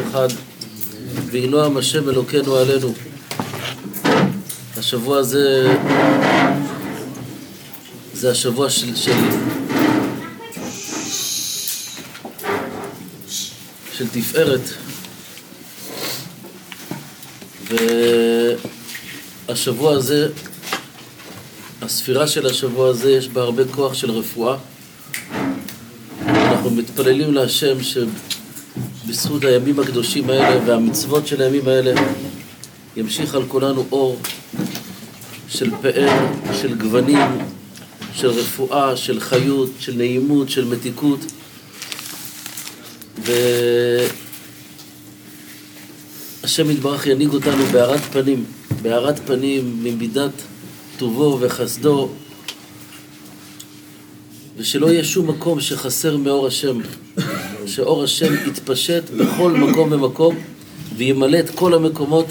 אחד. וינועם השם אלוקינו עלינו. השבוע הזה זה השבוע של תפארת, והשבוע הזה, הספירה של השבוע הזה יש בה הרבה כוח של רפואה. אנחנו מתפללים להשם שבזכות הימים הקדושים האלה והמצוות של הימים האלה ימשיך על כולנו אור של פאר, של גוונים, של רפואה, של חיות, של נעימות, של מתיקות. והשם יתברך ינהיג אותנו בהארת פנים ממידת טובו וחסדו, ושלא יהיה שום מקום שחסר מאור השם, שאור השם יתפשט בכל מקום ומקום וימלא את כל המקומות.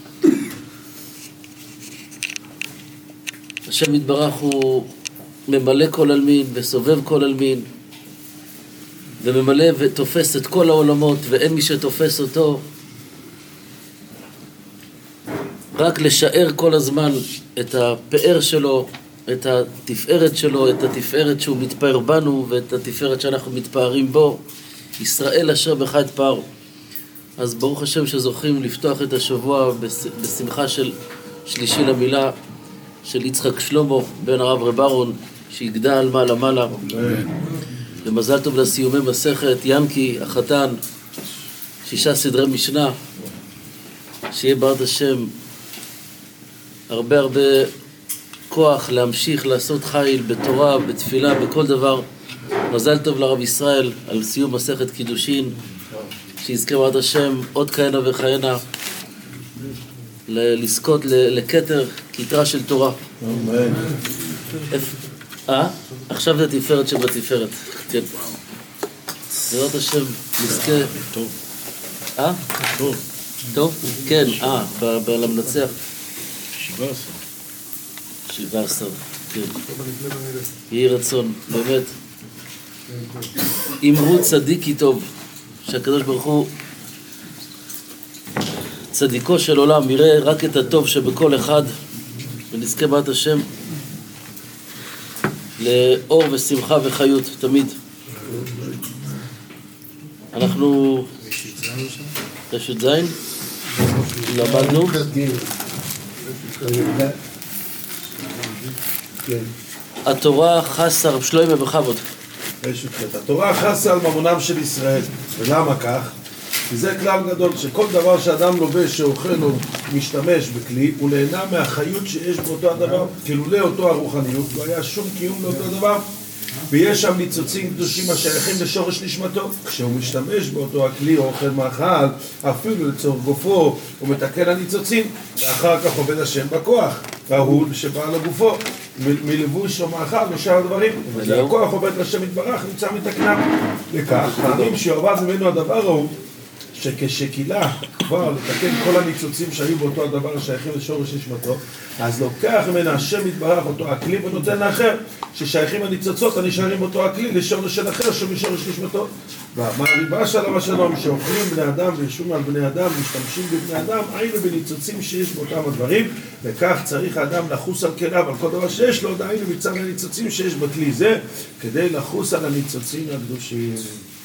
השם יתברך הוא ממלא כל אלמין וסובב כל אלמין וממלא ותופס את כל העולמות, ואין מי שתופס אותו. רק לשער כל הזמן את הפאר שלו, את התפארת שלו, את התפארת שהוא מתפאר בנו ואת התפארת שאנחנו מתפארים בו. ישראל אשר בך אתפאר. אז ברוך השם שזוכים לפתוח את השבוע בשמחה של שלישי למילה של יצחק שלמה בן הרב רב אהרון, שיגדל מעלה. ומזל טוב לסיומי מסכת ינקי החתן, 6 סדרי משנה, שיהיה בעזרת השם הרבה כוח להמשיך לעשות חיל בתורה, בתפילה, בכל דבר. מזל טוב לרב ישראל על סיום מסכת קידושין, שיזכה בעזרת השם עוד כהנה וכהנה לזכות לכתר כתרה של תורה. עכשיו זה תפארת שבתפארת. כן. בעזרת השם נזכה. טוב? כן, למנצח 17, כן. יהי רצון, באמת. אמרו צדיק כי טוב, שהקדוש ברוך הוא צדיקו של עולם יראה רק את הטוב שבכל אחד, ונזכה בעזרת השם לאור ושמחה וחיות תמיד. אנחנו רשת זין למדנו התורה חסה רב שלמה בכבוד. התורה חסה על ממונם של ישראל. ולמה כך? כי זה כלל גדול, שכל דבר שאדם לובש, שאוכל או משתמש בכלי, הוא נהנה מהחיות שיש באותו הדבר. כלולי אותו הרוחניות, לא היה שום קיום לאותו דבר, ויש שם ניצוצים קדושים השייכים לשורש נשמתו. כשהוא משתמש באותו הכלי או אוכל מאכל, אפילו לצורך גופו, הוא מתקן הניצוצים, ואחר כך עובד השם בכוח, וההוד שבא לגופו, מלבוש או מאכל ושאר הדברים. והכוח עובד לשם יתברך, נמצא מתקנה. וכך, פעמים שיועבד ממנו הדבר ההוא, שכשקילה כבר לתקן כל הניצוצים שהיו באותו הדבר השייכים לשורש נשמתו, אז לוקח ממנה השם יתברך אותו הכלי ונותן לאחר, ששייכים הניצוצות הנשארים באותו הכלי לשורש של אחר שמשורש נשמתו. והריבה שלום השלום, שאוכלים בני אדם וישום על בני אדם, משתמשים בבני אדם, היינו בניצוצים שיש באותם הדברים, וכך צריך האדם לחוס על כליו, על כל דבר שיש לו, היינו מצד הניצוצים שיש בכלי זה, כדי לחוס על הניצוצים הקדושים.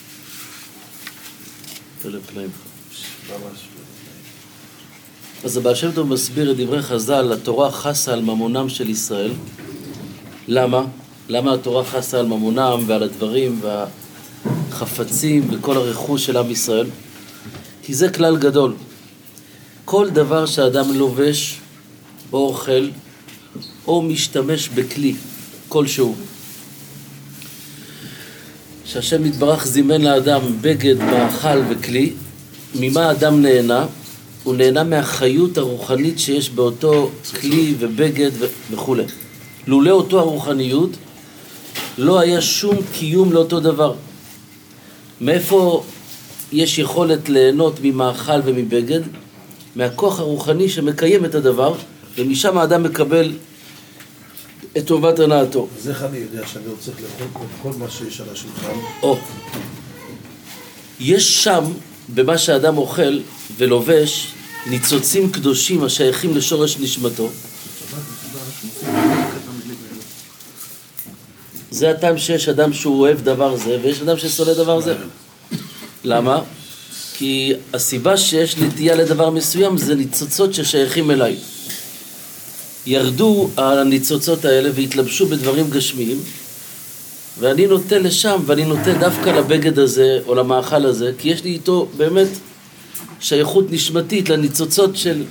אז הבעל שם טוב מסביר את דברי חז"ל, התורה חסה על ממונם של ישראל. למה? למה התורה חסה על ממונם ועל הדברים והחפצים וכל הרכוש של עם ישראל? כי זה כלל גדול. כל דבר שאדם לובש או אוכל או משתמש בכלי כלשהו, שהשם יתברך זימן לאדם בגד, מאכל וכלי, ממה האדם נהנה? הוא נהנה מהחיות הרוחנית שיש באותו כלי ובגד וכו'. לולא אותו הרוחניות לא היה שום קיום לאותו דבר. מאיפה יש יכולת ליהנות ממאכל ומבגד? מהכוח הרוחני שמקיים את הדבר, ומשם האדם מקבל את טובת הנאתו. אז איך אני יודע שאני רוצה לאכול כל מה שיש על השולחן? יש שם במה שהאדם אוכל ולובש ניצוצים קדושים השייכים לשורש נשמתו. זה הטעם שיש אדם שהוא אוהב דבר זה ויש אדם ששונא דבר זה. למה? כי הסיבה שיש נטייה לדבר מסוים זה ניצוצות ששייכים אליי. ירדו הניצוצות האלה והתלבשו בדברים גשמיים, ואני נוטה לשם, ואני נוטה דווקא לבגד הזה או למאכל הזה, כי יש לי איתו באמת שייכות נשמתית לניצוצות של...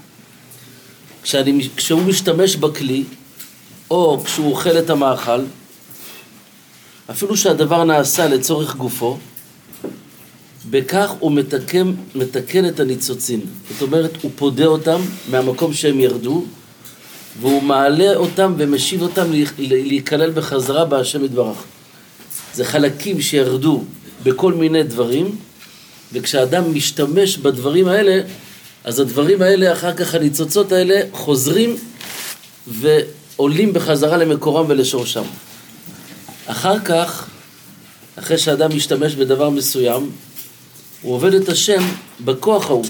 כשהוא משתמש בכלי, או כשהוא אוכל את המאכל, אפילו שהדבר נעשה לצורך גופו, בכך הוא מתקן את הניצוצים. זאת אומרת, הוא פודה אותם מהמקום שהם ירדו, והוא מעלה אותם ומשיב אותם להיכלל בחזרה בהשם יתברך. זה חלקים שירדו בכל מיני דברים, וכשאדם משתמש בדברים האלה, אז הדברים האלה, אחר כך הניצוצות האלה חוזרים ועולים בחזרה למקורם ולשורשם. אחר כך, אחרי שאדם משתמש בדבר מסוים, הוא עובד את השם בכוח ההוא.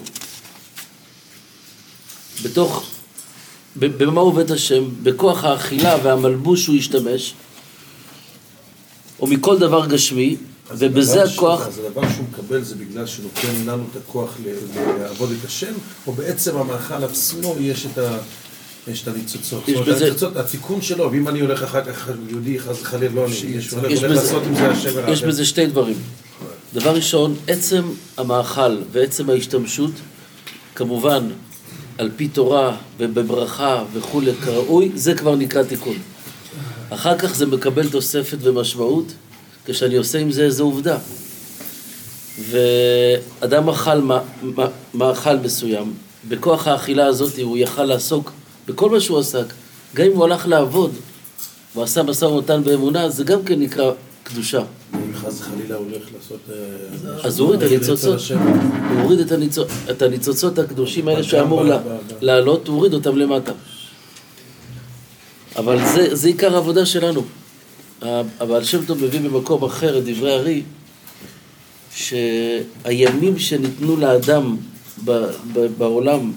במה הוא עובד השם? בכוח האכילה והמלבוש שהוא ישתמש, או מכל דבר גשמי, ובזה הכוח... אז הדבר שהוא מקבל זה בגלל שנותן לנו את הכוח לעבוד את השם, או בעצם המאכל עצמו יש את הניצוצות. זאת אומרת, הניצוצות, התיקון שלו, ואם אני הולך אחר כך יהודי, חס וחלילה, לא אני, הולך לעשות עם זה השם הרע. יש בזה שתי דברים. דבר ראשון, עצם המאכל ועצם ההשתמשות, כמובן, על פי תורה ובברכה וכו' כראוי, זה כבר נקרא תיקון. אחר כך זה מקבל תוספת ומשמעות, כשאני עושה עם זה איזו עובדה. ואדם אכל מאכל מסוים, בכוח האכילה הזאת הוא יכל לעסוק בכל מה שהוא עסק, גם אם הוא הלך לעבוד, הוא עשה משא ומתן באמונה, זה גם כן נקרא קדושה. אם חס וחלילה הוא הולך לעשות... אז הוא הוריד את הניצוצות, הוא הוריד את הניצוצות הקדושים האלה שאמור לעלות, הוא הוריד אותם למטה. אבל זה עיקר העבודה שלנו. אבל שם טוב מביא במקום אחר את דברי הרי, שהימים שניתנו לאדם בעולם,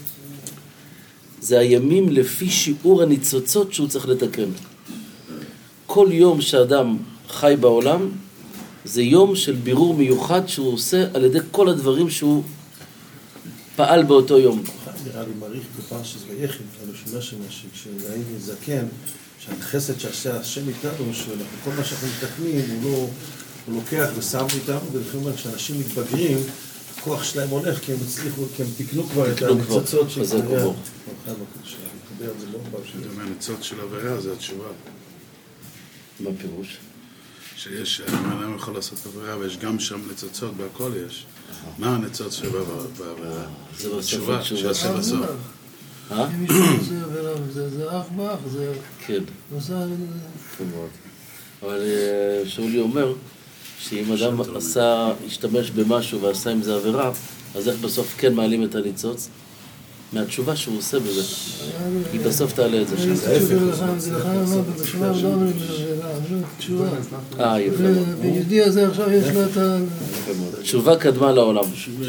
זה הימים לפי שיעור הניצוצות שהוא צריך לתקן. כל יום שאדם חי בעולם, זה יום של בירור מיוחד שהוא עושה על ידי כל הדברים שהוא פעל באותו יום. נראה לי מעריך בפרשת ויחד, אני שומע שכשנעים זקן, שהחסד שעשה השם איתנו, כל מה שאנחנו מתקנים, הוא לוקח ושם איתנו, ולכן אומר, כשאנשים מתבגרים, הכוח שלהם הולך, כי הם הצליחו, כי הם תקנו כבר את הניצוצות של עבירה. זה מהניצוץ של עבירה, זה התשובה. מה פירוש? שיש, האדם יכול לעשות עבירה, ויש גם שם ניצוצות, בהכל יש. מה הניצוץ שבא בעבירה? התשובה שעשה בסוף. אם מישהו עושה עבירה, זה אח באח, זה... כן. עושה... אבל שאולי אומר, שאם אדם השתמש במשהו ועשה עם זה עבירה, אז איך בסוף כן מעלים את הניצוץ? מהתשובה שהוא עושה בזה. היא בסוף תעלה את זה. יפה. ביהודי הזה עכשיו יש לו את ה... תשובה קדמה לעולם.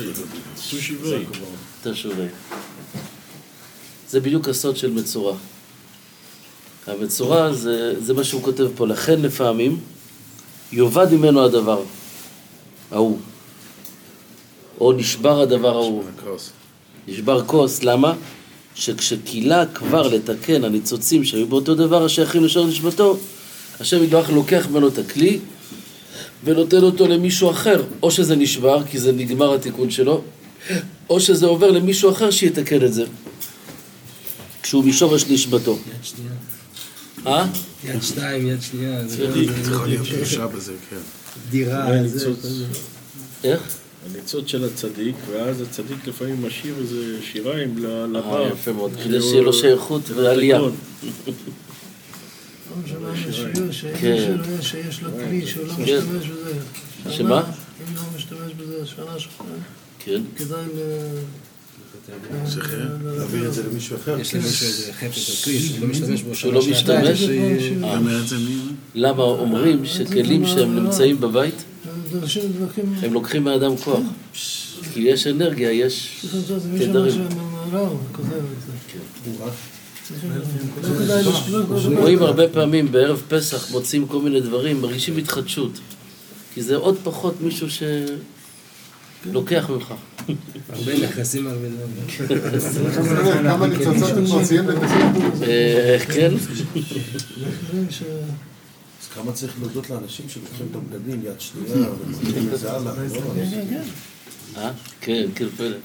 תשובה. זה בדיוק הסוד של מצורע. המצורע זה מה שהוא כותב פה. לכן לפעמים יובד ממנו הדבר ההוא. או נשבר הדבר ההוא. נשבר כוס. למה? שכשקילה כבר לתקן הניצוצים שהיו באותו דבר השייכים לשורש נשמתו, השם יתברך לוקח ממנו את הכלי ונותן אותו למישהו אחר. או שזה נשבר כי זה נגמר התיקון שלו, או שזה עובר למישהו אחר שיתקן את זה. כשהוא משורש נשמתו. יד שנייה. יד שתיים, יד שנייה. יכול להיות קשה בזה, כן. דירה. איך? הניצוץ של הצדיק, ואז הצדיק לפעמים משאיר איזה שיריים לבא. יפה מאוד, כדי שיהיה לו שייכות ועלייה. שיש לו כלי שהוא לא משתמש בזה. שמה? אם לא משתמש בזה שנה שחורה, כן. כדאי להביא את זה למישהו אחר. יש למישהו איזה חפץ או כלי שהוא לא משתמש בו. שהוא לא משתמש? אומר את זה מי? למה אומרים שכלים שהם נמצאים בבית, אנשים מתווכחים... הם לוקחים מהאדם כוח. כי יש אנרגיה, יש תדרים. רואים הרבה פעמים בערב פסח, מוצאים כל מיני דברים, מרגישים התחדשות. כי זה עוד פחות מישהו שלוקח ממך. הרבה נכנסים, הרבה דברים. כמה ניצוצות הם מוציאים כן. אז כמה צריך להודות לאנשים שלוקחים את הבגדים יד שנייה ומציעים את זה הלאה. כן, כן, פלא.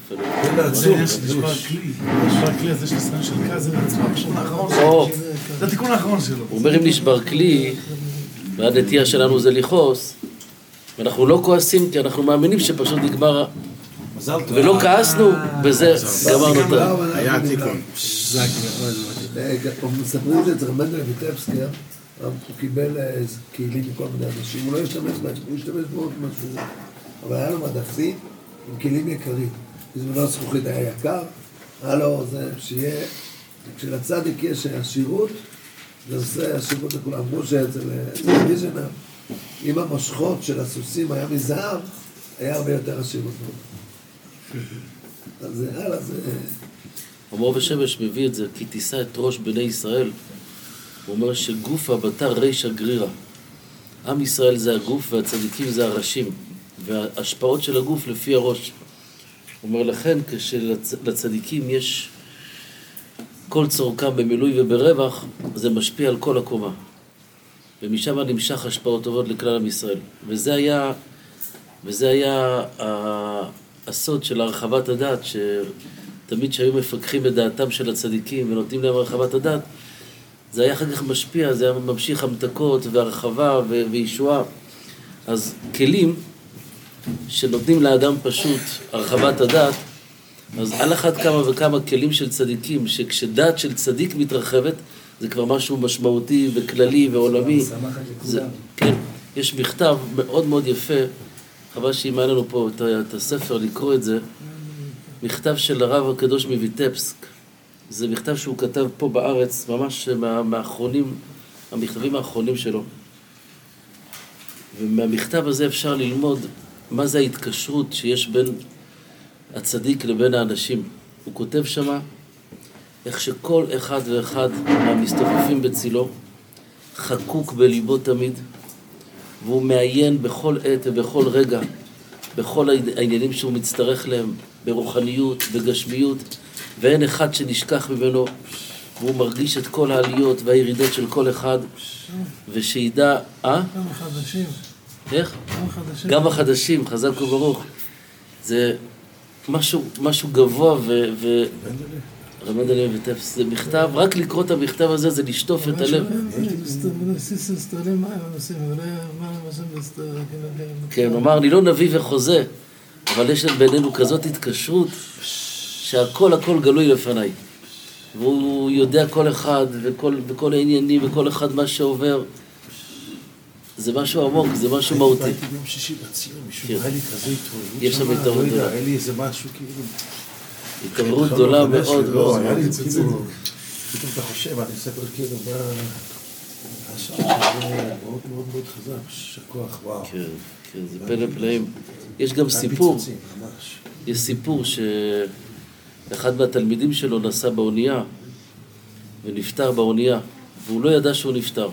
נשבר כלי, אז יש לי סרן של כזה לעצמו, זה התיקון האחרון שלו. הוא אומר אם נשבר כלי, והנטייה שלנו זה לכעוס, ואנחנו לא כועסים כי אנחנו מאמינים שפשוט נגמר, ולא כעסנו, בזה גמרנו אותה. היה תיקון. מספרים את זה, צריך מנדל ויטבסקי, הוא קיבל כלים מכל מיני אנשים, הוא לא השתמש בהם, הוא השתמש בעוד משהו, אבל היה לו מדפים עם כלים יקרים. בזמנו הזכוכית היה יקר, היה לו זה שיהיה, כשלצדיק יש עשירות, זה עושה עשירות לכולם. אמרו שאצל ויז'נר, אם המושכות של הסוסים היה מזהב, היה הרבה יותר עשירות. אז זה הלאה, זה... המור ושמש מביא את זה, כי תישא את ראש בני ישראל. הוא אומר שגופה בתר ריש הגרירה. עם ישראל זה הגוף והצדיקים זה הראשים. וההשפעות של הגוף לפי הראש. הוא אומר לכן, כשלצדיקים יש כל צורכם במילוי וברווח, זה משפיע על כל הקומה. ומשם נמשך השפעות טובות לכלל עם ישראל. וזה היה הסוד של הרחבת הדת, שתמיד שהיו מפקחים את דעתם של הצדיקים ונותנים להם הרחבת הדת, זה היה אחר כך משפיע, זה היה ממשיך המתקות והרחבה וישועה. אז כלים שנותנים לאדם פשוט הרחבת הדת, אז על אחת כמה וכמה כלים של צדיקים, שכשדת של צדיק מתרחבת, זה כבר משהו משמעותי וכללי ועולמי. כן, יש מכתב מאוד מאוד יפה, חבל שאם היה לנו פה את הספר לקרוא את זה, מכתב של הרב הקדוש מויטבסק. זה מכתב שהוא כתב פה בארץ, ממש מהאחרונים, המכתבים האחרונים שלו. ומהמכתב הזה אפשר ללמוד מה זה ההתקשרות שיש בין הצדיק לבין האנשים. הוא כותב שמה איך שכל אחד ואחד מהמסתופפים בצילו חקוק בליבו תמיד, והוא מעיין בכל עת ובכל רגע, בכל העניינים שהוא מצטרך להם, ברוחניות, בגשמיות, ואין אחד שנשכח ממנו, והוא מרגיש את כל העליות והירידות של כל אחד, ושידע, גם החדשים. איך? גם החדשים, חזק וברוך. זה משהו גבוה רמדלי וטפס, זה מכתב, רק לקרוא את המכתב הזה זה לשטוף את הלב. כן, הוא אמר, אני לא נביא וחוזה, אבל יש בינינו כזאת התקשרות שהכל גלוי לפניי. והוא יודע כל אחד וכל העניינים וכל אחד מה שעובר. זה משהו עמוק, זה משהו מהותי. הייתי ביום שישי בציון, משום היה לי כזה התעוררות. היה לי איזה משהו כאילו... התעוררות גדולה מאוד. לא, היה לי כאילו... פתאום אתה חושב, אני עושה כל כאילו, מה... השעה זה מאוד מאוד מאוד חזק, שכוח, וואו. כן, זה פלא פלאים. יש גם סיפור, יש סיפור שאחד מהתלמידים שלו נסע באונייה, ונפטר באונייה, והוא לא ידע שהוא נפטר.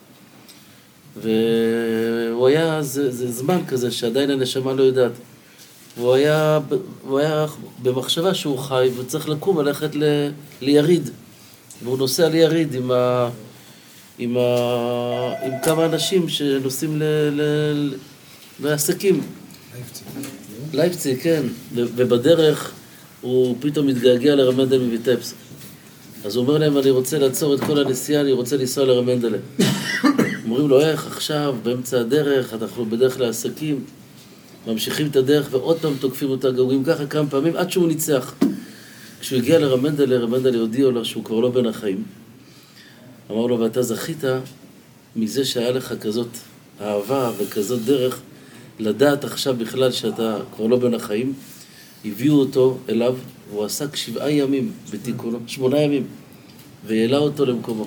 והוא היה, זה זמן כזה שעדיין הנשמה לא יודעת. והוא היה במחשבה שהוא חי וצריך לקום ללכת ליריד. והוא נוסע ליריד עם כמה אנשים שנוסעים לעסקים. לייפציג, כן. ובדרך הוא פתאום מתגעגע לרמנדל מויטבסק. אז הוא אומר להם, אני רוצה לעצור את כל הנסיעה, אני רוצה לנסוע לרמנדלה. אומרים לו, איך עכשיו, באמצע הדרך, אנחנו בדרך לעסקים, ממשיכים את הדרך ועוד פעם תוקפים אותה גאוגים ככה כמה פעמים עד שהוא ניצח. כשהוא הגיע לרמנדלה, רמנדלה הודיע לו שהוא כבר לא בין החיים. אמר לו, ואתה זכית מזה שהיה לך כזאת אהבה וכזאת דרך, לדעת עכשיו בכלל שאתה כבר לא בין החיים. הביאו אותו אליו, והוא עסק 7 ימים בתיקונו, 8 ימים, והעלה אותו למקומו.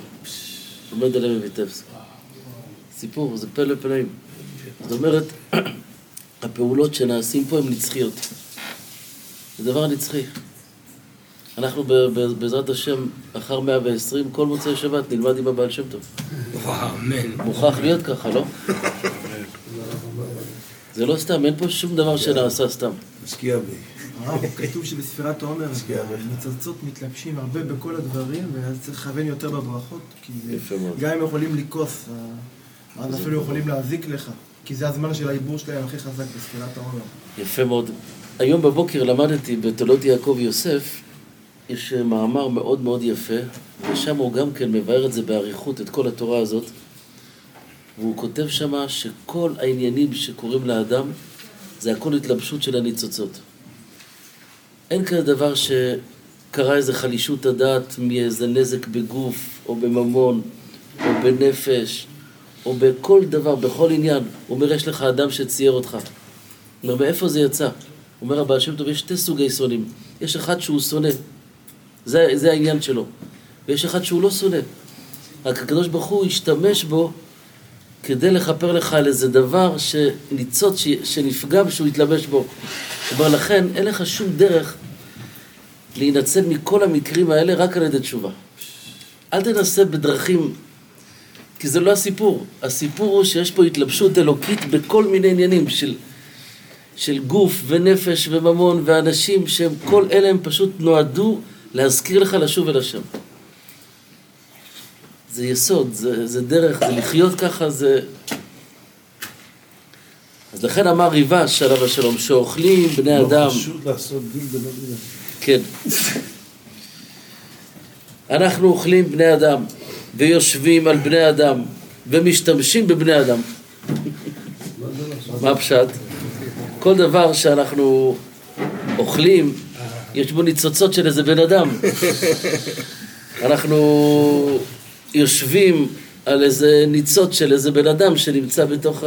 רמנדלה מויטבסק. סיפור, זה פלא פלאים. זאת אומרת, הפעולות שנעשים פה הן נצחיות. זה דבר נצחי. אנחנו בעזרת השם, אחר 120, כל מוצאי שבת נלמד עם הבעל שם טוב. אמן. מוכרח להיות ככה, לא? זה לא סתם, אין פה שום דבר שנעשה סתם. משקיע בי. הרב, כתוב שבספירת העומר ניצוצות מתלבשים הרבה בכל הדברים, ואז צריך לכוון יותר בברכות, כי גם הם יכולים לכעוס, אז אפילו יכולים להזיק לך, כי זה הזמן של העיבור שלהם הכי חזק בספירת העומר. יפה מאוד. היום בבוקר למדתי בתולדות יעקב יוסף, יש מאמר מאוד מאוד יפה, ושם הוא גם כן מבאר את זה בעריכות, את כל התורה הזאת, והוא כותב שמה שכל העניינים שקורים לאדם, זה הכל התלבשות של הניצוצות. אין כזה דבר שקרה איזה חלישות הדעת מאיזה נזק בגוף, או בממון, או בנפש, או בכל דבר, בכל עניין. הוא אומר, יש לך אדם שצייר אותך. הוא אומר, מאיפה זה יצא? הוא אומר, הבעל שם טוב, יש 2 סוגי שונאים. יש אחד שהוא שונא, זה העניין שלו. ויש אחד שהוא לא שונא. רק הקדוש ברוך הוא השתמש בו כדי לכפר לך על איזה דבר שניצוץ שנפגע ושהוא יתלבש בו. אבל לכן אין לך שום דרך להינצל מכל המקרים האלה רק על ידי תשובה. אל תנסה בדרכים, כי זה לא הסיפור. הסיפור הוא שיש פה התלבשות אלוקית בכל מיני עניינים של גוף ונפש וממון ואנשים שהם כל אלה הם פשוט נועדו להזכיר לך לשוב אל השם. זה יסוד, זה דרך, זה לחיות ככה, זה... אז לכן אמר ריבש עליו השלום, שאוכלים בני אדם... לא פשוט לעשות דיל בני אדם. כן. אנחנו אוכלים בני אדם, ויושבים על בני אדם, ומשתמשים בבני אדם. מה הפשט? כל דבר שאנחנו אוכלים, יש בו ניצוצות של איזה בן אדם. אנחנו יושבים על איזה ניצוץ של איזה בן אדם שנמצא בתוך...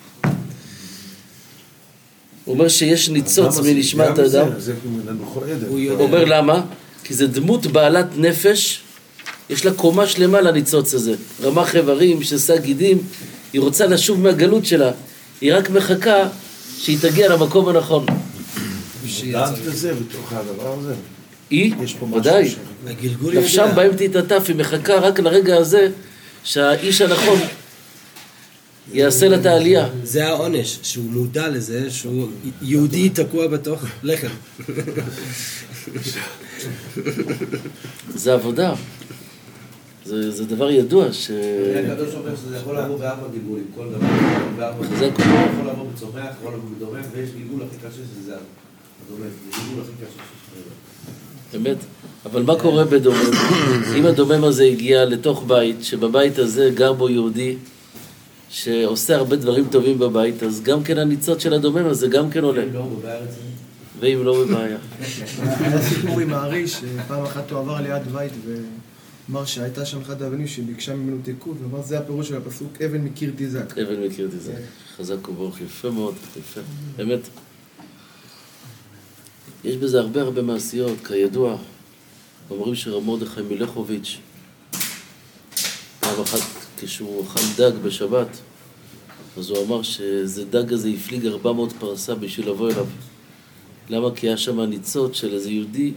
הוא אומר שיש ניצוץ מנשמת האדם. הוא אומר למה? כי זה דמות בעלת נפש, יש לה קומה שלמה לניצוץ הזה. רמ"ח איברים, שסה גידים, היא רוצה לשוב מהגלות שלה. היא רק מחכה שהיא תגיע למקום הנכון. דעת לזה בתוך הדבר הזה. היא, ודאי. נפשם בהם תתעטף, היא מחכה רק לרגע הזה שהאיש הנכון יעשה לה את העלייה. זה העונש, שהוא מודע לזה, שהוא יהודי תקוע בתוך לחם. זה עבודה. זה דבר ידוע ש... הקדוש אומר שזה יכול לעבור בארבע גלגולים, כל דבר. זה יכול לעבור בצומח, יכול לעבור בדומם, ויש גלגול הכי קשה שזה זה הדומם. זה גלגול הכי קשה שיש. באמת. אבל מה קורה בדומם? אם הדומם הזה הגיע לתוך בית, שבבית הזה גר בו יהודי, שעושה הרבה דברים טובים בבית, אז גם כן הניצוץ של הדומם הזה גם כן עולה. ואם לא בבעיה. היה סיפור עם הארי, שפעם אחת הוא עבר ליד בית ואמר שהייתה שם אחד האבנים שביקשה ממנו תיקון, ואמר זה הפירוש של הפסוק, אבן מקיר תזעק. אבן מקיר תזעק. חזק וברוך, יפה מאוד, יפה. באמת. יש בזה הרבה מעשיות, כידוע. אומרים שרב מרדכי מלכוביץ' פעם אחת כשהוא אכל דג בשבת, אז הוא אמר שזה דג הזה הפליג 400 פרסה בשביל לבוא אליו. למה? כי היה שם ניצוץ של איזה יהודי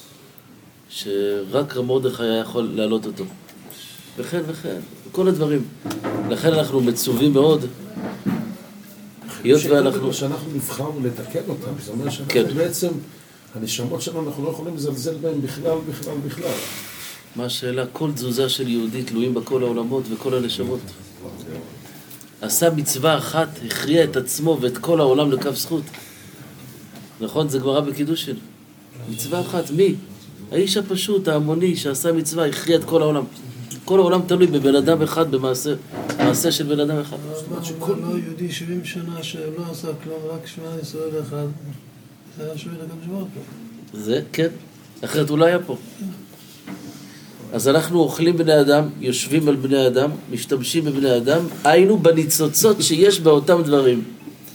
שרק רב מרדכי היה יכול להעלות אותו. וכן, כל הדברים. לכן אנחנו מצווים מאוד. היות ואנחנו... שאנחנו נבחרנו לתקן אותם, זה אומר שאנחנו בעצם, הנשמות שלנו אנחנו לא יכולים לזלזל בהם בכלל. מה השאלה? כל תזוזה של יהודי תלויים בכל העולמות וכל הנשמות. עשה מצווה אחת, הכריע את עצמו ואת כל העולם לקו זכות. נכון? זה גמרא בקידושין. מצווה אחת, מי? האיש הפשוט, ההמוני, שעשה מצווה, הכריע את כל העולם. כל העולם תלוי בבן אדם אחד, במעשה של בן אדם אחד. לא יהודי 70 שנה שלא עשה כלום, רק 18 אחד. זה היה שואל גם שבועות פה. זה, כן. אחרת הוא לא היה פה. אז אנחנו אוכלים בני אדם, יושבים על בני אדם, משתמשים בבני אדם, היינו בניצוצות שיש באותם דברים.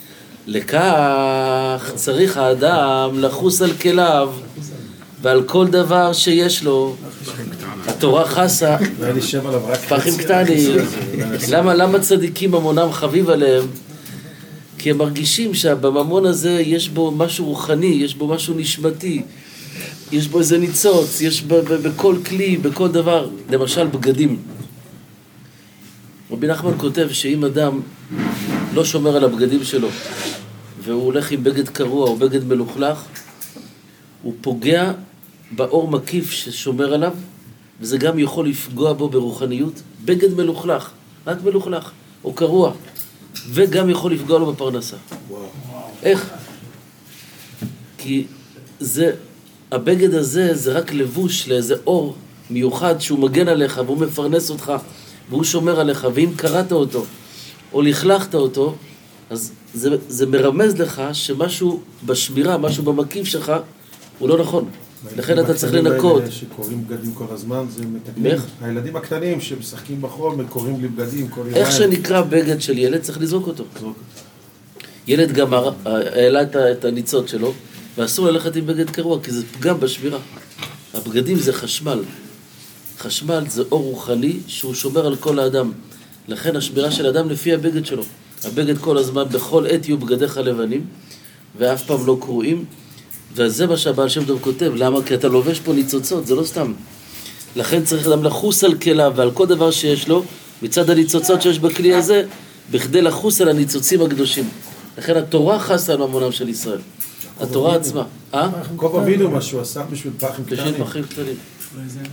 לכך צריך האדם לחוס על כליו ועל כל דבר שיש לו. התורה חסה פחים קטנים. למה צדיקים המונם חביב עליהם? כי כי הם מרגישים שבממון הזה יש בו משהו רוחני, יש בו משהו נשמתי, יש בו איזה ניצוץ, יש בכל כלי, בכל דבר. למשל בגדים. רבי נחמן כותב שאם אדם לא שומר על הבגדים שלו, והוא הולך עם בגד קרוע או בגד מלוכלך, הוא פוגע באור מקיף ששומר עליו, וזה גם יכול לפגוע בו ברוחניות. בגד מלוכלך, רק מלוכלך, או קרוע, וגם יכול לפגוע לו בפרנסה. איך? כי הבגד הזה זה רק לבוש לאיזה אור מיוחד שהוא מגן עליך והוא מפרנס אותך והוא שומר עליך, ואם קראת אותו או לכלכת אותו, אז זה מרמז לך שמשהו בשמירה, משהו במקיף שלך הוא לא נכון. לכן אתה צריך לנקות. שקוראים בגדים כל הזמן, זה מתקנים. הילדים הקטנים שמשחקים בחול, קוראים לי בגדים כל יום. איך שנקרא בגד של ילד, צריך לזרוק אותו. ילד גם העלה את הניצוץ שלו, ואסור ללכת עם בגד קרוע, כי זה פגם בשמירה. הבגדים זה חשמל. חשמל זה אור רוחני שהוא שומר על כל האדם. לכן השמירה של האדם לפי הבגד שלו. הבגד כל הזמן, בכל עת יהיו בגדיך לבנים, ואף פעם לא קרועים. וזה מה שהבעל שם טוב כותב. למה? כי אתה לובש פה ניצוצות, זה לא סתם. לכן צריך אדם לחוס על כליו ועל כל דבר שיש לו, מצד הניצוצות שיש בכלי הזה, בכדי לחוס על הניצוצים הקדושים. לכן התורה חסה על ממונם של ישראל. התורה עצמה. יעקב אבינו מה שהוא עשה בשביל פחים קטנים. בשביל פחים קטנים. אולי זה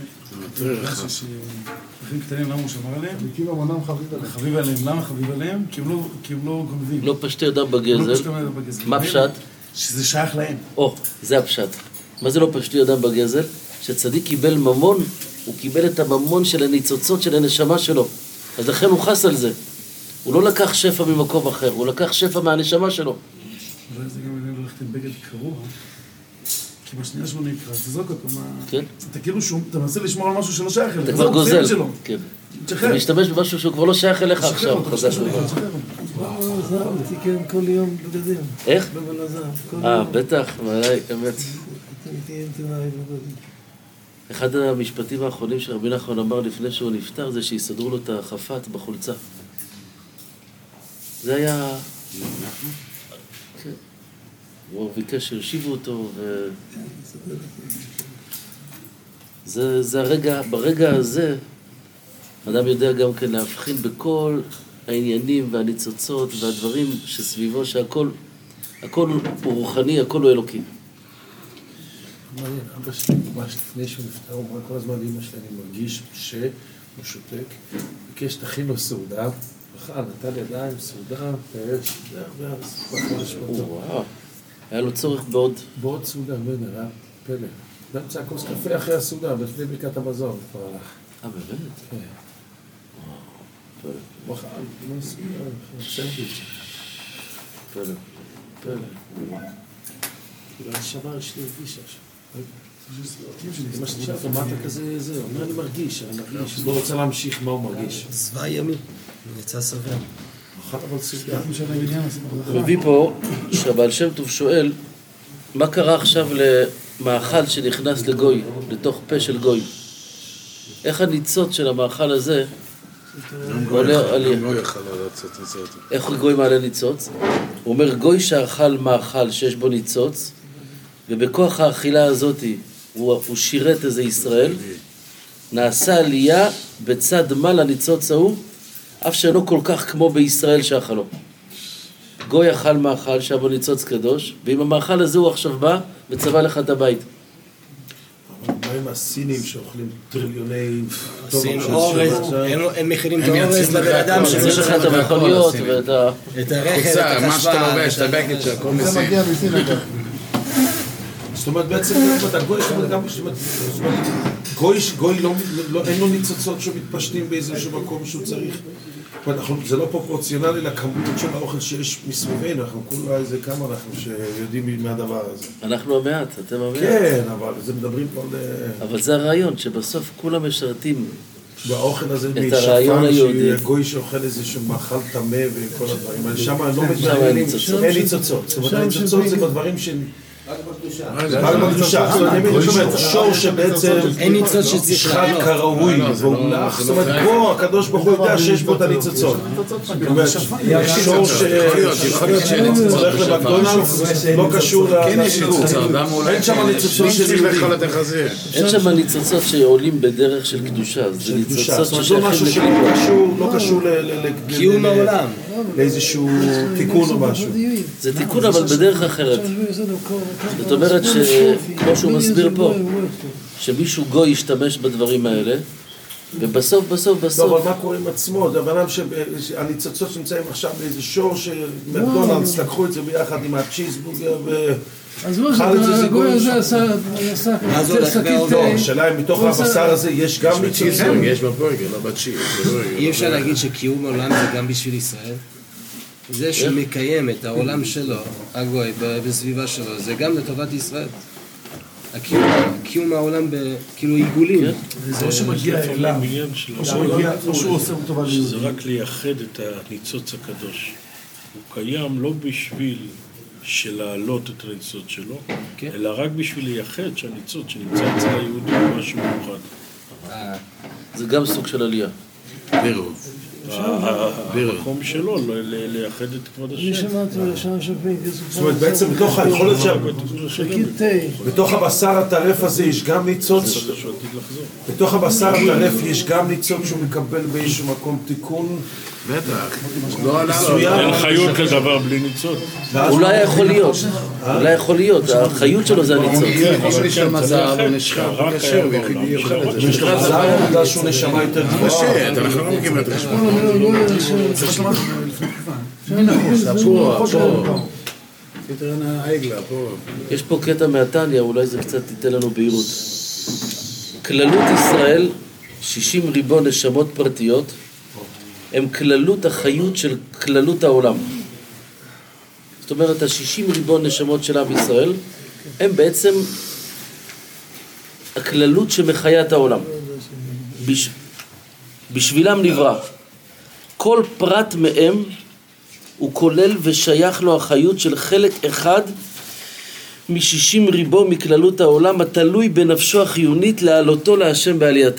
פחים קטנים, למה הוא שמר עליהם? כי ממונם חביב עליהם. למה חביב עליהם? כי הם לא גונבים. לא פשטי ידם בגזל. מה פשט? שזה שייך להם. זה הפשט. מה זה לא פשטי ידם בגזל? שצדיק קיבל ממון, הוא קיבל את הממון של הניצוצות של הנשמה שלו. אז לכן הוא חס על זה. הוא לא לקח שפע ממקום אחר, הוא לקח שפע מהנשמה שלו. אולי זה גם לא ללכת עם בגד קרוע, כי בשנייה שהוא נקרא, תזרוק אותו, כן. אתה כאילו, אתה מנסה לשמור על משהו שלא שייך אליך. אתה כבר גוזל. כן. אתה משתמש במשהו שהוא כבר לא שייך אליך עכשיו. זהב, תיקן כל יום בגדים. איך? בבלזר. בטח, אמת. אחד המשפטים האחרונים שרבי נחמן אמר לפני שהוא נפטר, זה שיסדרו לו את החפת בחולצה. זה היה... הוא ביקש שהושיבו אותו, זה הרגע, ברגע הזה, אדם יודע גם כן להבחין בכל העניינים והניצוצות והדברים שסביבו, שהכל הוא רוחני, הכל הוא אלוקי. אבא שלי, ממש לפני שהוא נפטר, הוא אמר כל הזמן לאמא שלי, אני מרגיש שהוא שותק, ביקש תכין לו סעודה, נתן ידיים, סעודה, פרש, זה הרבה בחודש פתור. היה לו צורך בעוד סעודה, לא יודע, היה פלא. באמצע הכוס קפה אחרי הסעודה, לפני ברכת המזון, כבר הלך. באמת? כן. הוא אכל, לא סעודה, סנדוויץ'. פלא. כאילו, השבר שלי הרגיש עכשיו. אמא שלי שאלת, מה אתה כזה, זה? הוא אומר, אני מרגיש, לא רוצה להמשיך מה הוא מרגיש. צבא ימי, יצא סביר. אבל סעודה. מביא פה שהבעל שם טוב שואל, מה קרה עכשיו למאכל שנכנס לגוי, לתוך פה של גוי? איך הניצוץ של המאכל הזה עולה עליה? איך גוי מעלה ניצוץ? הוא אומר, גוי שאכל מאכל שיש בו ניצוץ, ובכוח האכילה הזאת הוא שירת איזה ישראל, נעשה עלייה בצד מעל הניצוץ ההוא, אף שאינו כל כך כמו בישראל שאכלו. גוי אכל מאכל שהיה בו ניצוץ קדוש, ועם המאכל הזה הוא עכשיו בא וצבע לך את הבית. מה עם הסינים שאוכלים טריליוני... סין אורז, הם מכינים את האורז לבן אדם יש לך את המכוניות ואת את הרכב, את החשמל. מה שאתה לובש, את הבגד של הכל מסין. זה מגיע מסין אגב. זאת אומרת, בעצם גוי אין לו ניצוצות שמתפשטים באיזשהו מקום שהוא צריך. זה לא פרופורציונלי לכמות של האוכל שיש מסביבנו, אנחנו כולה איזה כמה אנחנו שיודעים מהדבר הזה. אנחנו המעט, אתם המעט. כן, אבל זה מדברים פה על... אבל זה הרעיון, שבסוף כולם משרתים באוכל הזה את הרעיון היהודי. גוי שאוכל איזשהו מאכל טמא וכל הדברים. אבל שם לא מתנהלים, אין ניצוצות. זאת אומרת, הניצוצות זה בדברים רק בקדושה. זאת אומרת, שור שבעצם אין ניצוץ שצריך נשחט כראוי והוא לך, זאת אומרת, פה הקדוש ברוך הוא יודע שיש בו את הניצוצות. זאת אומרת, שור שהולך למקדונלדס לא קשור לניצוץ. אין שם ניצוצות של יהודים. אין שם ניצוצות שעולים בדרך של קדושה, זה ניצוצות ששייכים לכלי. לא קשור קיום העולם. לאיזשהו תיקון או משהו. זה תיקון אבל בדרך אחרת. זאת אומרת שכמו שהוא מסביר פה, שמישהו גוי ישתמש בדברים האלה, ובסוף לא, אבל מה קורה עם עצמו? זה הבנם שהניצוצות שנמצאים עכשיו באיזה שור שמקדונלדס לקחו את זה ביחד עם הצ'יזבורגר אז לא, הגוי הזה עשה שקית... לא, השאלה אם מתוך הבשר הזה יש גם ניצוצות. יש בבורגר, לא בצ'יז. אי אפשר להגיד שקיום העולם זה גם בשביל ישראל? זה שמקיים את העולם שלו, הגוי, בסביבה שלו, זה גם לטובת ישראל. קיום העולם כאילו עיגולים. זה או שמגיע אליו, או שהוא עושה אותו טובה ליהודים. זה רק לייחד את הניצוץ הקדוש. הוא קיים לא בשביל להעלות את הניצוץ שלו, אלא רק בשביל לייחד שהניצוץ שנמצא אצל היהודי הוא משהו מיוחד. זה גם סוג של עלייה. המקום שלו לייחד את כבוד השם. אני שמעתי לשם שפינק. זאת אומרת, בעצם בתוך היכולת בתוך הבשר הטרף הזה יש גם ניצוץ. בתוך הבשר הטרף יש גם ניצוץ שהוא מקבל באיזשהו מקום תיקון. בטח. אין חיות כדבר בלי ניצוץ. אולי יכול להיות, החיות שלו זה הניצוץ. יש נשמה זר ונשחק וקשר ויחידי יוחד את זה. יש לך זר בגלל שהוא נשמה יותר גבוהה. אנחנו לא מגיעים את חשבון. יש פה קטע מהתניא, אולי זה קצת ייתן לנו בהירות. כללות ישראל, 60 ריבון נשמות פרטיות, הם כללות החיות של כללות העולם. זאת אומרת, ה-60 ריבון נשמות של עם ישראל, הם בעצם הכללות שמחיה את העולם. בשבילם נברא. כל פרט מהם הוא כולל ושייך לו החיות של חלק אחד מ-60 ריבו מכללות העולם, התלוי בנפשו החיונית להעלותו להשם בעלייתה.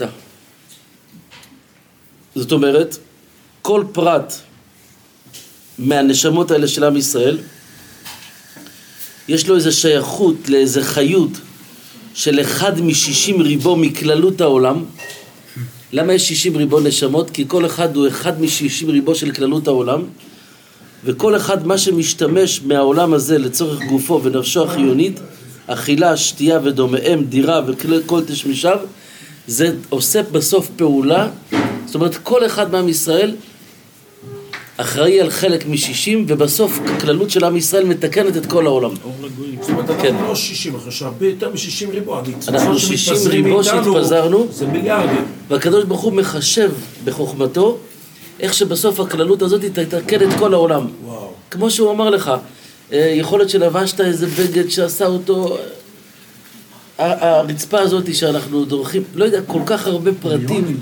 זאת אומרת, כל פרט מהנשמות האלה של עם ישראל, יש לו איזו שייכות לאיזו חיות של אחד מ-60 ריבו מכללות העולם. למה יש 60 ריבו נשמות? כי כל אחד הוא אחד מ-60 ריבו של כללות העולם, וכל אחד מה שמשתמש מהעולם הזה לצורך גופו ונפשו החיונית, אכילה, שתייה ודומיהם, דירה וכל תשמישיו, זה עושה בסוף פעולה. זאת אומרת, כל אחד מעם ישראל אחראי על חלק מ-60, ובסוף הכללות של עם ישראל מתקנת את כל העולם. זאת אומרת, אנחנו לא 60, אנחנו הרבה יותר מ-60 ריבו. אנחנו 60 ריבו שהתפזרנו, זה מיליארדים. והקדוש ברוך הוא מחשב בחוכמתו, איך שבסוף הכללות הזאת תתקן את כל העולם. כמו שהוא אמר לך, יכול להיות שלבשת איזה בגד שעשה אותו, הרצפה הזאת שאנחנו דורכים, לא יודע, כל כך הרבה פרטים.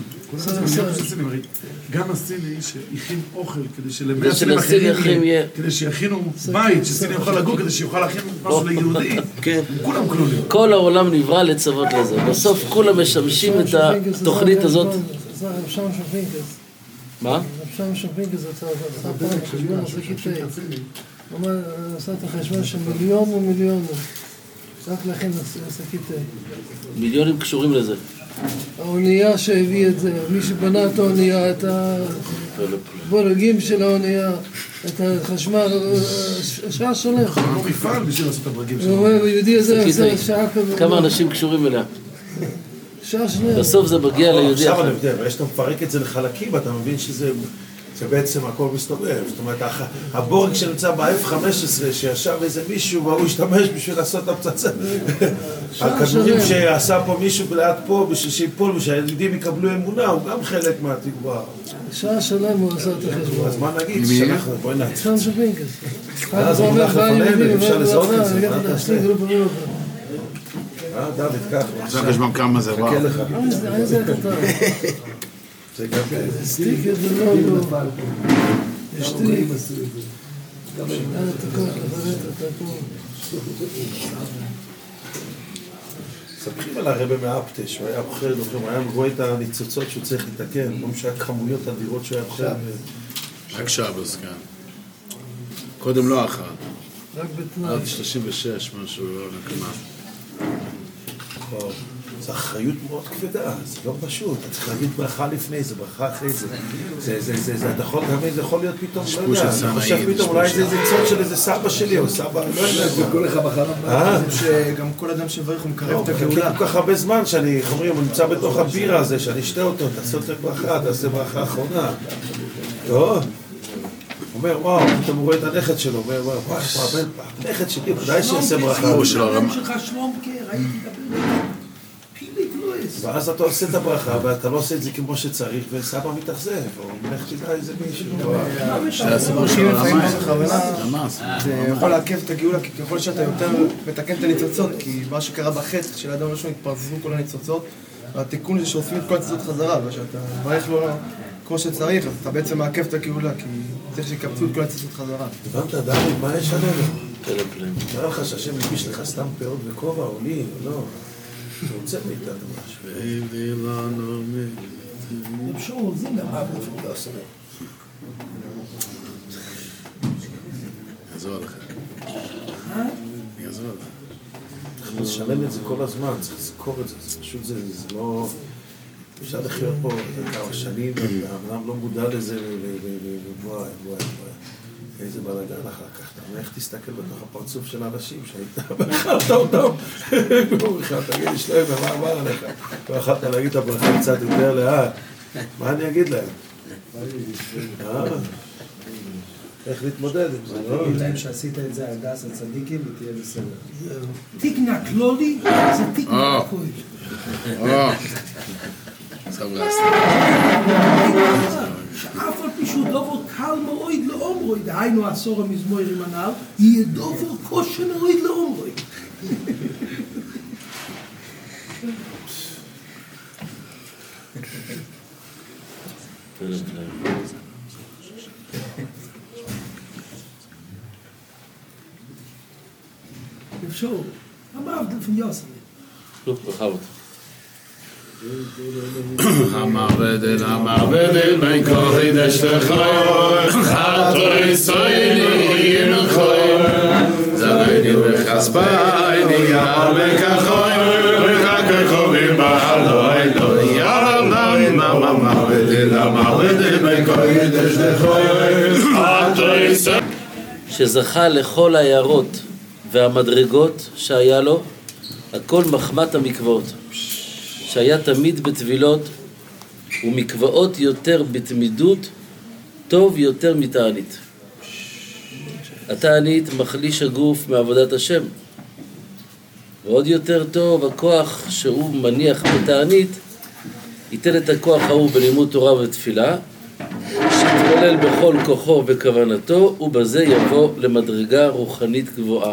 גם הסיני שהכין אוכל כדי שלמי הסינים אחרים יהיה, כדי שיכינו בית שסיני יוכל לגור, כדי שיוכל להכין משהו ליהודי, כולם כלולים. כל העולם נברא לצוות לזה, בסוף כולם משמשים את התוכנית הזאת. שם שפינקס. מה? שם שפינקס עשה פעם חשבון, עשה קיטי. הוא אומר, עשה את החשבון של מיליון ומיליון. רק להכין קיטי. מיליונים קשורים לזה. האונייה שהביא את זה, מי שבנה את האונייה, את הבורגים של האונייה, את החשמל, שעה שלם. לא מפעל בשביל לעשות את הברגים שלו. הוא אומר, יהודי הזה עושה שעה כזאת. כמה אנשים קשורים אליה? שעה שלם. בסוף זה מגיע ליהודי אחר. אבל שאתה מפרק את זה לחלקים, אתה מבין שזה בעצם הכל מסתובב. זאת אומרת, הבורג שנמצא ב-F-15, שישב איזה מישהו, והוא השתמש בשביל לעשות את הפצצה. הכדורים שעשה פה מישהו ליד פה, בשביל שיפול, ושהיהודים יקבלו אמונה, הוא גם חלק מהתקווה. שעה שלם הוא עשה את החשבון. אז מה נגיד? בואי נעצר. שם שפינקס. אז הוא הולך לפנינו, אפשר לזהות את זה. דוד, ככה. זה חשבון כמה זה רע. איזה קטן. זה גם כן. סטיקר זה לא... יש סטיק. אתה פה. מספרים על הרבי מאפטש, הוא היה אוכל, הוא היה רואה את הניצוצות שהוא צריך לתקן, לא משנה כמויות אדירות שהוא היה אוכל. רק שבס, כן. קודם לא אכל. רק בתנאי. עד 36, משהו לא נקמה. זו אחריות מאוד כבדה, זה לא פשוט, אתה צריך להגיד ברכה לפני זה, ברכה אחרי זה. זה יכול להיות פתאום, לא יודע, אני חושב פתאום אולי זה איזה צוד של איזה סבא שלי או סבא, לא יודע. וכל אחד בחר שגם כל אדם שברך הוא מקרב את הגאולה. כל כך הרבה זמן שאני, איך אומרים, הוא נמצא בתוך הבירה הזה, שאני אשתה אותו, תעשה יותר ברכה, תעשה ברכה אחרונה. לא? אומר, וואו, פתאום הוא רואה את הנכד שלו, אומר, וואו, הנכד שלי, ודאי שיעשה ברכה. הבן שלך שלומקה, ראיתי את הבן. ואז אתה עושה את הברכה, ואתה לא עושה את זה כמו שצריך, וסבא מתאכזב, או מלך תדע איזה מישהו. זה יכול לעכב את הגאולה, כי ככל שאתה יותר מתקן את הניצוצות, כי מה שקרה בחטא של האדם הראשון התפרזו כל הניצוצות, והתיקון זה שאוספים את כל הניצוצות חזרה, ושאתה מברך לו כמו שצריך, אז אתה בעצם מעכב את הגאולה, כי צריך שיקבצו את כל הניצוצות חזרה. הבנת, דוד, מה יש עלינו? נראה לך שהשם לביש לך סתם פאות וכובע, או לי, או לא? הוא רוצה מאיתנו משהו. אפשר עוזים למעבד של הסרט. יעזור לך. יעזור לך. צריך לשלם את זה כל הזמן, צריך לזכור את זה, פשוט זה לא... אפשר לחיות פה כמה שנים, והאדם לא מודע לזה, ובואי. איזה בלגן אחר כך, אתה איך תסתכל בתוך הפרצוף של האנשים שהיית בחרת אותם, תגיד לי שלהם, מה אמר עליך? לא יכולת להגיד את הברכה קצת יותר לאט, מה אני אגיד להם? איך להתמודד עם זה? תגיד להם שעשית את זה הגס הצדיקים ותהיה בסדר. תיקנה כלולי זה תיקנה כוי. שאף על פי שהוא דובר קל מאוד לאומרוי, דהיינו עשור המזמורים הנ"ל, יהיה דובר קושי מאוד לאומרוי. אפשר, המעבד לפני יוסף. לא, בכבוד. המעבד בין כוחי דשתכוי חתוי סויני ינוכוי זבני וחספייני יער בכחוי וככחובים בחלוי לא ירם המעבד בין כוחי דשתכוי חתוי סויני שזכה לכל העיירות והמדרגות שהיה לו, הכל מחמת המקוואות, שהיה תמיד בטבילות ומקוואות יותר בתמידות, טוב יותר מתענית. התענית מחליש הגוף מעבודת השם, ועוד יותר טוב הכוח שהוא מניח בתענית ייתן את הכוח ההוא בלימוד תורה ותפילה, שיתפלל בכל כוחו וכוונתו, ובזה יבוא למדרגה רוחנית גבוהה.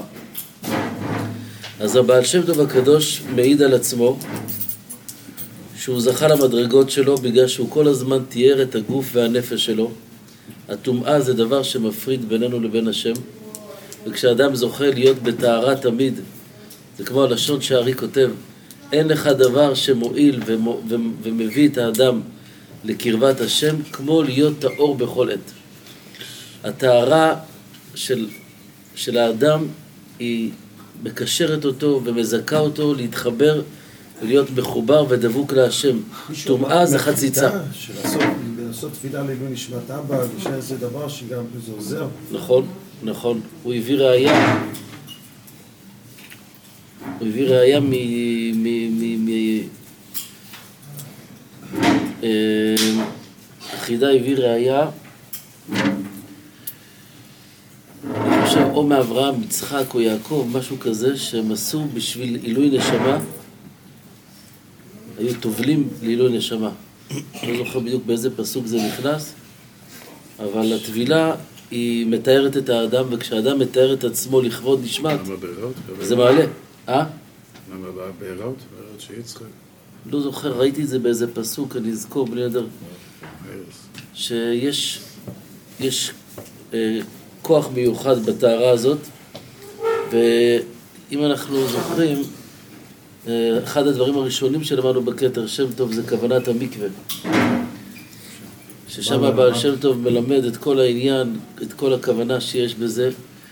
אז הבעל שם טוב הקדוש מעיד על עצמו שהוא זכה למדרגות שלו בגלל שהוא כל הזמן תיאר את הגוף והנפש שלו. הטומאה זה דבר שמפריד בינינו לבין השם, וכשאדם זוכה להיות בטהרה תמיד, זה כמו הלשון שהארי כותב, אין לך דבר שמועיל ומביא את האדם לקרבת השם כמו להיות טהור בכל עת. הטהרה של האדם היא מקשרת אותו ומזכה אותו להתחבר ולהיות מחובר ודבוק להשם. טומאה זה חציצה. לעשות תפילה לעילוי נשמת אבא, זה דבר שגם זה עוזר. נכון. הוא הביא ראיה. חידה הביא ראיה, אני חושב, או מאברהם, יצחק או יעקב, משהו כזה, שהם עשו בשביל עילוי נשמה, היו טובלים לעילוי נשמה. לא זוכר בדיוק באיזה פסוק זה נכנס, אבל התבילה היא מתארת את האדם, וכשהאדם מתאר את עצמו לכבוד נשמת, זה מעלה. למה בעירות? בעירות שיצחק? לא זוכר, ראיתי את זה באיזה פסוק, אני אזכור בלי נדר. שיש כוח מיוחד בטהרה הזאת, ואם אנחנו זוכרים, אחד הדברים הראשונים שלמדנו בכתר שם טוב זה כוונת המקווה. ששם הבעל שם טוב מלמד את כל העניין, את כל הכוונה שיש בזה,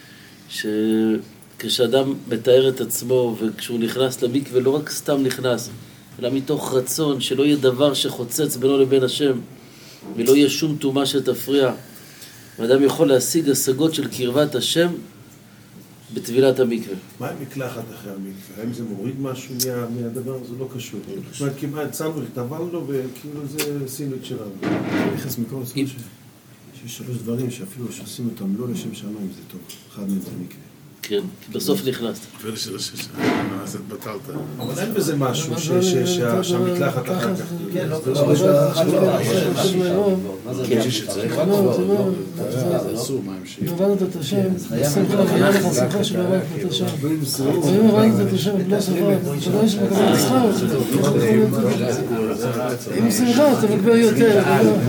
שכשאדם מתאר את עצמו וכשהוא נכנס למקווה לא רק סתם נכנס, אלא מתוך רצון שלא יהיה דבר שחוצץ בינו לבין השם, ולא יהיה שום תאומה שתפריע. ואדם יכול להשיג השגות של קרבת השם בטבילת המקווה. מה עם מקלחת אחרי המקווה? האם זה מוריד משהו מהדבר? זה לא קשור. זאת אומרת, כמעט צלנו, טבלנו, וכאילו זה עשינו את שלנו. אני נכנס מכל עצמם שיש 3 דברים שאפילו שעושים אותם לא לשם שמיים זה טוב. אחד מהם זה מקווה. כן, בסוף נכנסת. אפילו אז את בטלת. אבל אין בזה משהו שהמקלחת אחר כך. כן, לא זה שצריך אסור מים שיהיה. הבנת את השם, שמחה ויהיה לך שמחה שבאמת את השם. ואם הבנת את השם בלי שמחה, אתה יש מקבל שכר. אם שמחה, אתה מקבל יותר.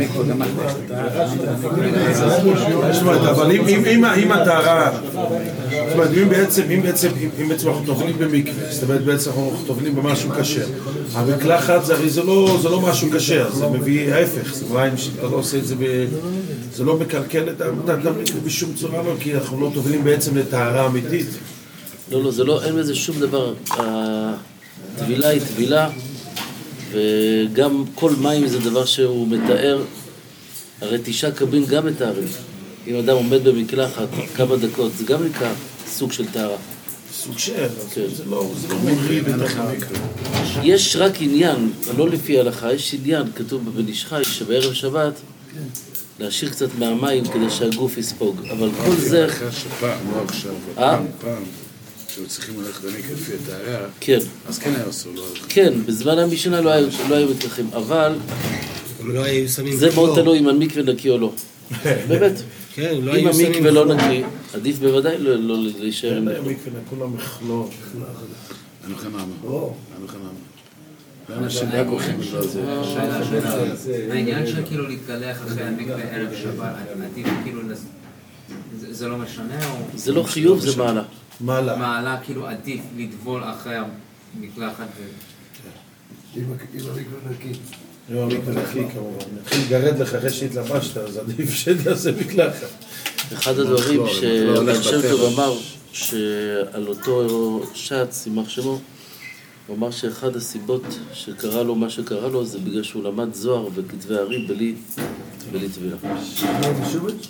אבל אם הטהרה, זאת אומרת, אם בעצם אנחנו טובלים במקווה, זאת אומרת, בעצם אנחנו טובלים במשהו קשר. המקלחת, הרי זה לא משהו קשר, זה מביא ההפך, זה מים שאתה לא עושה את זה, זה לא מקלקל את המקווה בשום צורה, לא, כי אנחנו לא טובלים בעצם לטהרה אמיתית. לא, זה לא, אין בזה שום דבר. הטבילה היא טבילה, וגם כל מים זה דבר שהוא מתאר. הרי 9 קבין גם מתארים. אם אדם עומד במקלחת כמה דקות, זה גם נקרא סוג של טהרה. סוג של, זה לא מוריד את המקווה. יש רק עניין, לא לפי ההלכה, יש עניין, כתוב בבן איש חי, שבערב שבת להשאיר קצת מהמים כדי שהגוף יספוג, אבל כל זה... אחרי שפעם, לא עכשיו, פעם, כשהוא צריכים ללכת במקווה לפי הטהרה, כן. אז כן היה אסור, לא... כן, בזמן המשנה לא היו מתלכים, אבל זה מאוד תלוי אם המקווה נקי או לא. באמת. אם המקווה לא נקי, עדיף בוודאי לא להישאר עם המקווה נקו למכלור. אני לכם אמר. אנשים רק הולכים בגלל זה. העניין של כאילו להתגלח אחרי המקווה ערב שבת, עדיף כאילו, זה לא משנה או... זה לא חיוב, זה מעלה. מעלה כאילו עדיף לטבול אחרי המקלחת אם המקווה נקי. אם המקווה נקי כמובן. נתחיל לגרד לך אחרי שהתלבשת, אז עדיף שתעשה מקלחת. אחד הדברים שהבן שם טוב אמר, שעל אותו שץ, יימח שמו, הוא אמר שאחד הסיבות שקרה לו מה שקרה לו זה בגלל שהוא למד זוהר וכתבי הרים בלי טבילה. מה זה שובש?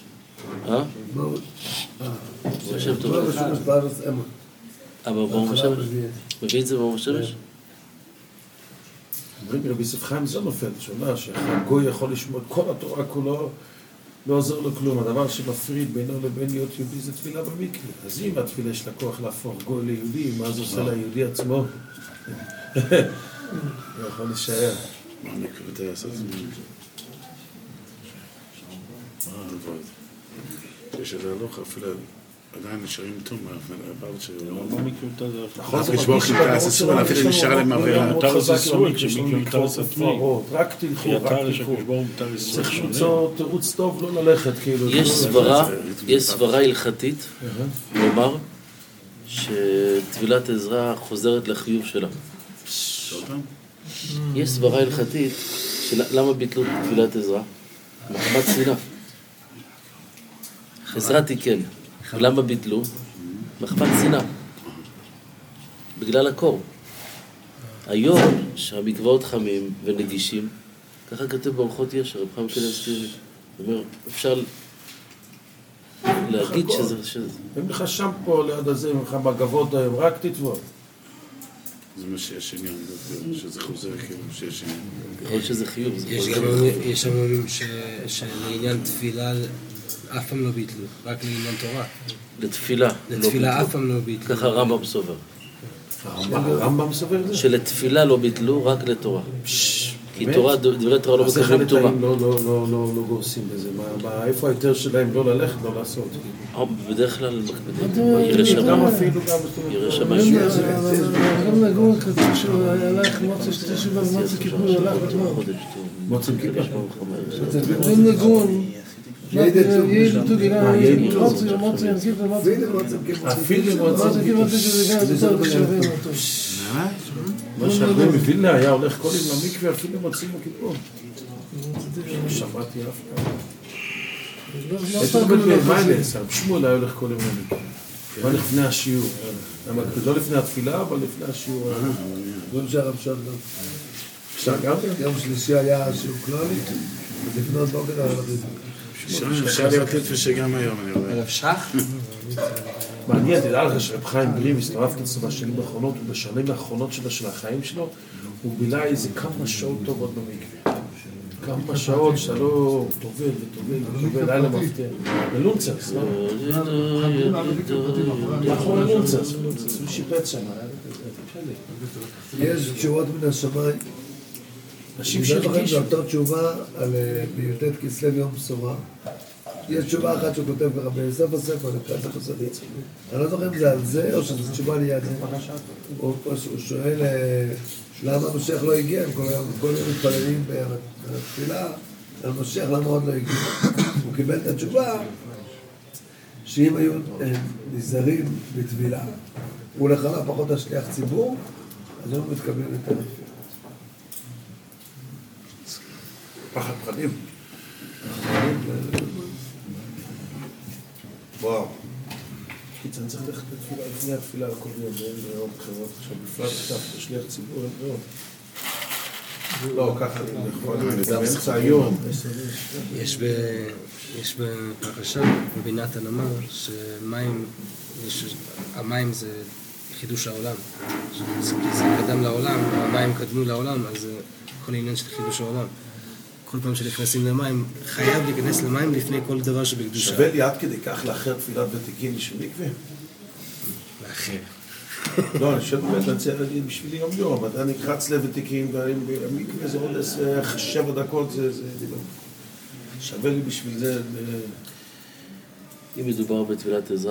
מה שם טוב? אבל ברוך השמש? מביא את זה ברוך השמש? אומרים רבי יוסף חיים זונפלד, שאומר שהגוי יכול לשמוע את כל התורה כולו, לא עוזר לו כלום. הדבר שמפריד בינו לבין להיות יהודי זה תפילה במקווה. אז אם התפילה יש לה כוח להפוך גוי ליהודי, מה זה עושה ליהודי עצמו? הוא יכול להישאר. מה המקווה אתה יעשה את זה? יש את ההלוך אפילו עדיין נשארים תום מהברת שלו. לא מקווה זה... נכון, אז לשבור חיטה אססו, אפילו נשאר להם עבירה. מותר אססו, כשמקווה מותר אססו. רק תלכו, צריך למצוא תירוץ טוב לא ללכת כאילו. יש סברה הלכתית, לומר שטבילת עזרא חוזרת לחיוב שלה. יש סברה הלכתית למה ביטלו טבילת עזרא? מחמת שנאה. עזרא תיקן. למה ביטלו? מחמת שנאה. בגלל הקור. היום שהמקוואות חמים ונגישים, ככה כתוב באורחות ישר, רב חיים כנס תירי. זאת אומרת, אפשר להגיד שזה... אם לך שם פה ליד הזה, אם לך בגבות היום, רק תטבול. זה מה שיש עניין, שזה חוזר כאילו שיש עניין. יכול שזה חיוב. יש שם אומרים שלעניין תפילה אף פעם לא ביטלו, רק לעניין תורה. לתפילה אף פעם לא ביטלו. ככה רמב"ם סובר. הרמב"ם סובר את זה? שלתפילה לא ביטלו, רק לתורה. כי תורה, דברי תורה לא מקבלים טומאה. אז איך הנתאים לא גורסים בזה? איפה היתר שלהם לא ללכת, לא לעשות? בדרך כלל מקבלים. ירא שמיים. ירא שמיים. גם לגור כתוב שהוא הלך מוצא שתי שובה ומוצא כיפור הלך בתמור. מוצא כיפור? גם לגון. יהיה תוגילה, מוצא כיפור. אפילו מוצא כיפור שזה גם יותר כשווים אותו. מה שהרבה מווילנה היה הולך קודם למקווה, אפילו מוצאים לכיוון. שמעתי אף פעם. איפה מה נעשה? שמואל היה הולך קודם למקווה. מה לפני השיעור? לא לפני התפילה, אבל לפני השיעור. גם שהרב שם גם. אפשר גם? יום שלישי היה שיעור כללי, ולפנות בוקר על הרביזיה. אפשר להיות שגם היום, אני רואה. אלף שח? מעניין, תדע לך שרב חיים ברי מסתובב קצת בשנים האחרונות, ובשנים האחרונות של החיים שלו, הוא בילה איזה כמה שעות טובות במקווה. כמה שעות שאתה לא טובל וטובל, לילה מפתיע. בלונצרס, לא? נכון, בלונצרס, הוא שיפץ שם. יש תשובות מן השמיים. אנשים שהרגישו. זו אותה תשובה על בי"ט כסלו יום בשורה. יש תשובה אחת שהוא כותב ככה בסוף הספר, לקראת החסדים. אני לא זוכר אם זה על זה, או שזו תשובה ליד זה. הוא שואל למה המשיח לא הגיע, כל יום מתפללים בתפילה, על המשיח למה עוד לא הגיע. הוא קיבל את התשובה שאם היו נזהרים בתפילה, הוא לחלה פחות השליח ציבור, אז הם מתקבלים יותר תפילה. פחד פחדים. וואו. קיצר, צריך ללכת לתפילה, לפני התפילה על כל יום, ואין מאוד חברות עכשיו, בפרט עכשיו, לשליח ציבור, אין מאוד. לא, ככה אני יכול, באמצע היום. יש בפרשה, בבינת הנמר, שהמים זה חידוש העולם. כי זה קדם לעולם, המים קדמו לעולם, אז זה כל העניין של חידוש העולם. כל פעם שנכנסים למים, חייב להיכנס למים לפני כל דבר שבקדושה. שווה לי עד כדי כך לאחר תפילת ותיקין בשביל מקווה? לאחר. לא, אני חושב באמת להציע להגיד בשבילי יום יום, אתה נקרץ לוותיקין, והמקווה זה עוד 7 דקות, זה שווה לי בשביל זה. אם מדובר בתפילת עזרא,